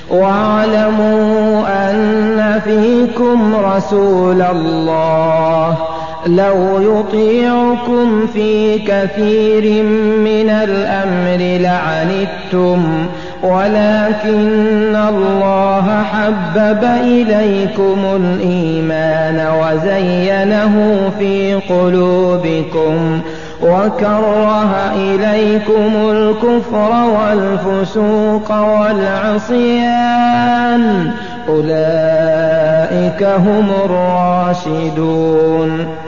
واعلموا أن فيكم رسول الله لو يطيعكم في كثير من الأمر لعنتم ولكن الله حبب إليكم الإيمان وزينه في قلوبكم وكره إليكم الكفر والفسوق والعصيان أولئك هم الراشدون.